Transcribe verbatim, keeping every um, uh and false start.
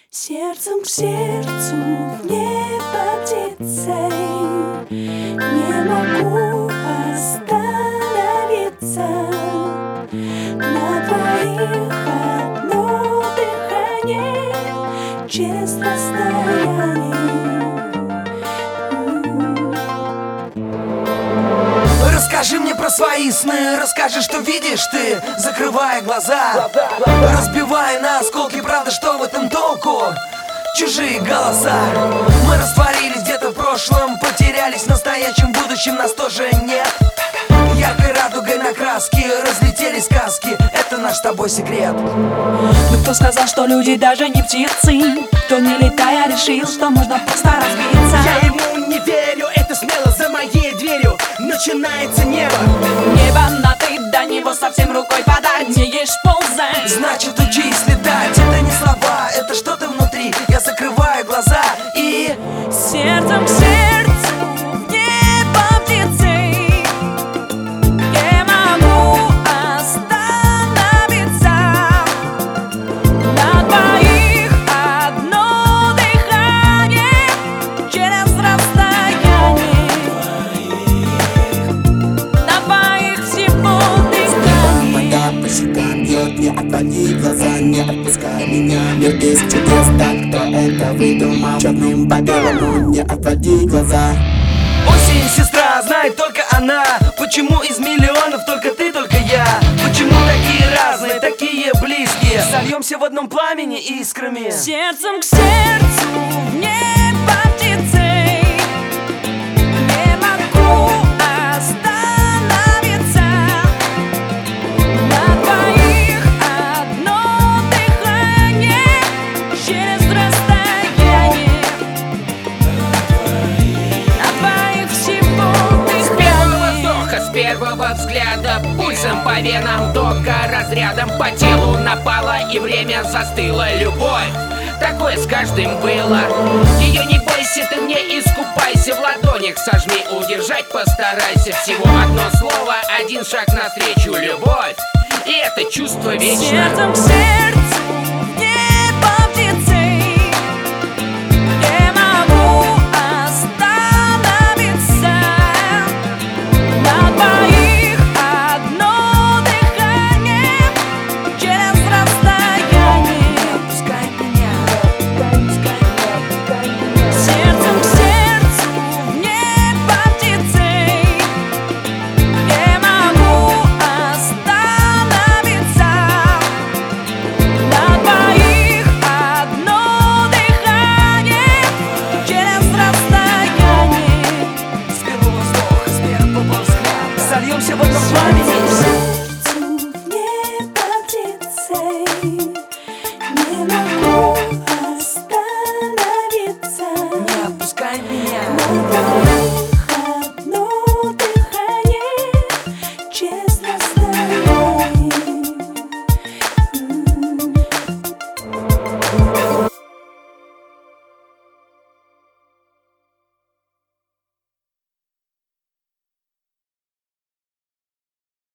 Сердцем к сердцу в небо птицей, не могу остановиться. На твоих одно дыхание через расстояние. Расскажи мне про свои сны, расскажи, что видишь ты, закрывая глаза, разбивая на осколки, правда, что в этом толку? Чужие голоса. Мы растворились где-то в прошлом, потерялись в настоящем, будущем нас тоже нет. Яркой радугой на краске разлетелись сказки, это наш с тобой секрет. Но кто сказал, что люди даже не птицы? Кто не летая решил, что можно просто разбиться? Я ему не верю, это смело за моей дверью начинается небо. Небо на ты, до него совсем рукой подать. Не ешь ползать, значит учись летать. Это не слова, это что-то внутри. Я закрываю глаза и сердцем к сердцу в небо птицей не могу остановиться. На двоих одно дыхание через расстояние. На двоих всего дыхание. Вода по щекам бьет, не отводи глаза, не отпускай меня. Мир без чудес, так кто это выдумал? Черным по белому, не отводи глаза. осень, сестра, знает только она. Почему из миллионов только ты, только я? Почему такие разные, такие близкие? Сольемся в одном пламени искрами. Сердцем к сердцу в небо птицей не могу остановиться. На двоих одно дыхание через расстояние. На двоих всего С первого дыхание. вздоха, с первого взгляда, пульсом по венам, тока разрядом по телу напала, и время застыло. Любовь, такое с каждым было. Ее не бойся, ты мне искупайся, в ладонях сожми, удержать постарайся. Всего одно слово, один шаг навстречу. Любовь, и это чувство вечно. Сердцем к сердцу в небо птицей не могу остановиться. На двоих одно дыхание через расстояние. Пускай меня, пускай меня. Сердцем к сердцу в небо птицей не могу остановиться. На двоих одно дыхание через расстояние. С первого вздоха, с первого взгляда сольемся в одном пламени. Сердцу в небо птицей не могу остановиться. Не отпускай меня. На двоих